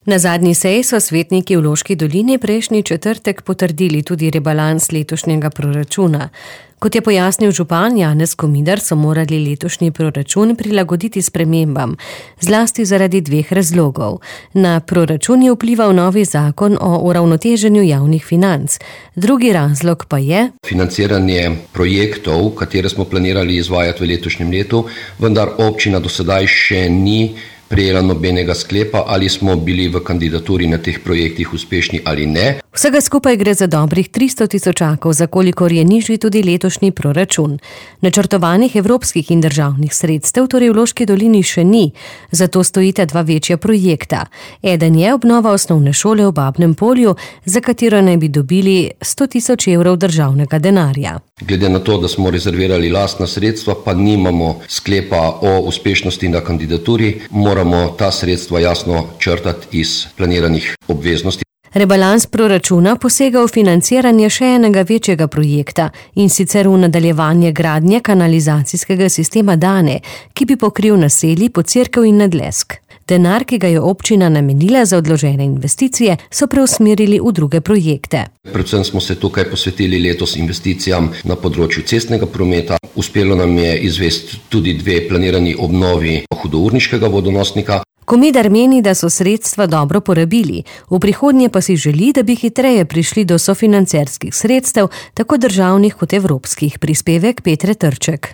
Na zadnji seji so svetniki v Loški dolini prejšnji četrtek potrdili tudi rebalans letošnjega proračuna. Kot je pojasnil župan Janez Komidar, so morali letošnji proračun prilagoditi spremembam, zlasti zaradi dveh razlogov. Na proračun je vplival novi zakon o uravnoteženju javnih financ. Drugi razlog pa je financiranje projektov, katere smo planirali izvajati v letošnjem letu, vendar občina do sedaj še ni prejela nobenega sklepa, ali smo bili v kandidaturi na teh projektih uspešni ali ne. Vsega skupaj gre za dobrih 300 tisočakov, za kolikor je nižji tudi letošnji proračun. Načrtovanih evropskih in državnih sredstev torej v Loški dolini še ni, zato stojita dva večja projekta. Eden je obnova osnovne šole v Babnem Polju, za katero naj bi dobili 100 tisoč evrov državnega denarja. Glede na to, da smo rezervirali lastna sredstva, pa nimamo sklepa o uspešnosti na kandidaturi, moramo ta sredstva jasno črtati iz planiranih obveznosti. Rebalans proračuna posega v financiranje še enega večjega projekta, in sicer v nadaljevanje gradnje kanalizacijskega sistema Dane, ki bi pokril naselji Podcerkev in Nadlesk. Denar, ki ga je občina namenila za odložene investicije, so preusmerili v druge projekte. Predvsem smo se tukaj posvetili letos investicijam na področju cestnega prometa. Uspelo nam je izvesti tudi dve planirani obnovi hudourniškega vodonosnika. Komidar meni, da so sredstva dobro porabili, v prihodnje pa si želi, da bi hitreje prišli do sofinancerskih sredstev, tako državnih kot evropskih. Prispevek Petre Trček.